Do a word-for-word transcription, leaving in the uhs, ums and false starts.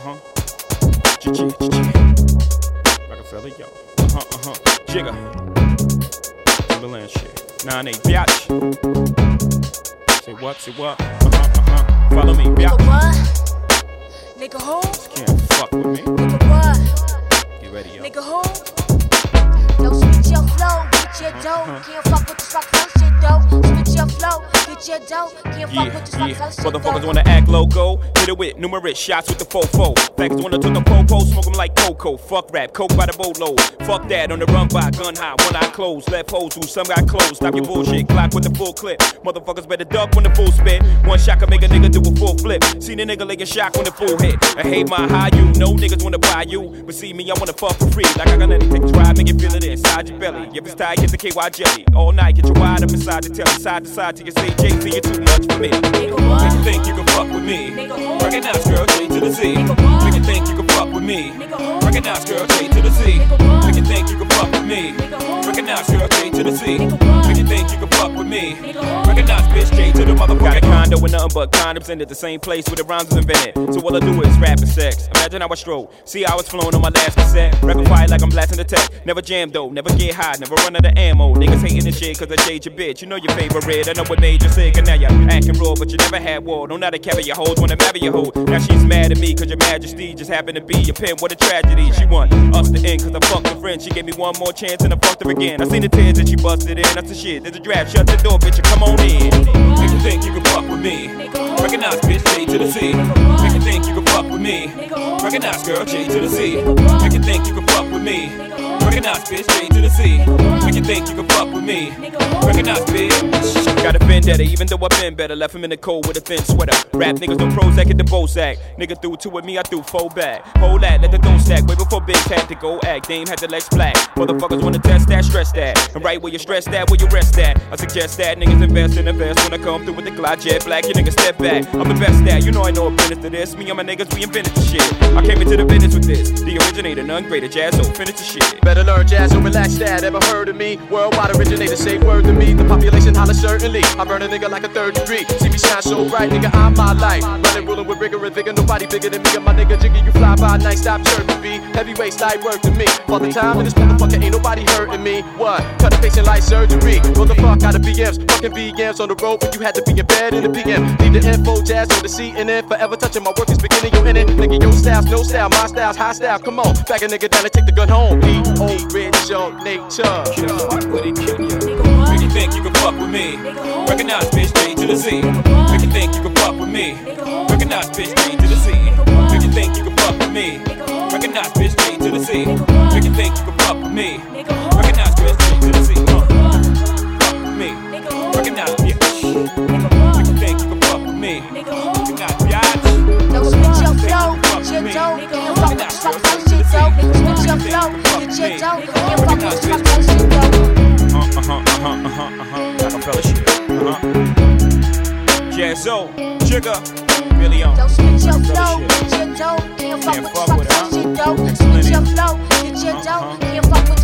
uh-huh. J-J, J-J. Rockefeller, yo. Uh-huh, uh-huh. Jigga. Timberland shit. nine eight, biatch. Say what, say what? Uh-huh, uh-huh. Follow me, biatch. Nigga what? Nigga who? Just can't fuck with me. Nigga what? Get ready, yo. Nigga who? Yo, switch your flow, get your dough. Uh-huh. Can't fuck with this Rockefeller shit though. Switch your flow, get your dough. Can't fuck Yeah, with this yeah. Rockefeller shit though. Motherfuckers wanna act loco. Hit it with numerous shots with the fofo. Faggers wanna talk the popo, smoke them like cocoa. Fuck rap, coke by the boatload. Fuck that, on the run by gun high, one eye closed. Left hoes who some got closed. Stop your bullshit, clock with the full clip. Motherfuckers better duck when the full spit. One shot can make a nigga do a full flip. Seen a nigga laying shock when the full hit. I hate my high you, no niggas wanna buy you. But see me, I wanna fuck for free. Like I got nothing, take a drive, make you feel it inside your belly. If it's tight, get the K Y jelly. All night, get you wide up inside the telly. Side to side till you say J Z, you're too much for me. Nigga what? Make you think you can fuck with me. Nigga who? Recognize girl, J to the Z. Nigga what? Make you think you can fuck with me. Nigga who? Recognize girl, J to the Z. Nigga what? Make you think you can fuck with me. Nigga who? Recognize girl, J to the Z. Nigga what? Make you think you can fuck with me. Nigga who? Recognize bitch, J to the motherfucker. Got a condo with nothing but condoms in it, the same place where the rhymes was invented. So all I do is rap and sex. Imagine how I stroll. See how it's flowing on my last cassette. Rapping fire like I'm blasting the tech. Never jam though, never get high, never run out of ammo. Niggas hating this shit cause I shade your bitch. You know your favorite, I know what made you sick. And now you're acting raw, but you never had war. Don't know how to carry your hoes, wanna marry your hoe. Now she's mad at me cause your majesty just happened to be your pen. What a tragedy. She want us to end cause I fucked her friend. She gave me one more chance and I fucked her again. I seen the tears that she busted in. That's the shit. There's a draft. Shut the door, bitch. You come on in. Make you think you can fuck with me. Recognize bitch, J to the Z. Make you think you can fuck with me. Recognize girl, J to the Z. Make you think you can fuck with me. Recognize bitch, J to the Z. Make you think you can fuck with me. Recognize bitch. Got a vendetta, even though I've been better. Left him in the cold with a thin sweater. Rap niggas don't Prozac at the Bozak. Nigga threw two with me, I threw four back. Hold that, let the dough stack. Way before Big had to go act. Dame had the legs black. Motherfuckers wanna test that, stress that. And right where you stress that, where you rest at. I suggest that niggas invest in invest. When I come through with the Glide Jet Black, you niggas step back. I'm the best at, you know I know a business to this. Me and my niggas, we invented the shit. I came into the business with this. The originator, none greater, Jazzo, finish the shit. Better learn jazz, so relax that. Ever heard of me? Worldwide originator, say word to me. The population holler certainly. I burn a nigga like a third degree. See me shine so bright, nigga, I'm my life. Running, ruling with rigor and vigor. Nobody bigger than me. And my nigga Jiggy, you fly by night, stop chirping me. Heavyweight light work to me. For the time in this motherfucker, ain't nobody hurting me. What? Cut a patient like surgery. Roll the fuck out of B Ms. Fucking V Ms on the road, but you had to be in bed in the P M. Leave the info, jazz on the C N N. Forever touching my work is beginning, you in it. Nigga, your style's no style, my style's high style. Come on, back a nigga down and take the gun home. E O rich on nature. Fuck with it, kill ya. Make you think you can fuck with me. Recognize bitch, J to the Z. Make you think you can fuck with me. Recognize bitch, J to the Z. Make you think you can fuck with me. Recognize bitch, J to the Z. Make you think you can fuck with me. Recognize bitch, J to the Z. Fuck with me. Recognize bitch. Make you think you can fuck with me. Recognize bitch. Yo, switch your flow, get your dough. Can't fuck with this Rockefeller shit though. Switch your flow, get your dough. Can't fuck with this Rockefeller shit though. Uh huh, uh huh, uh huh, uh huh. Rockefeller shit. Uh huh. Jazzo, Jigga, Billy on. Yo, switch your flow, get your dough. Can't fuck with this Rockefeller shit though. Switch your flow, get your dough. Can't fuck with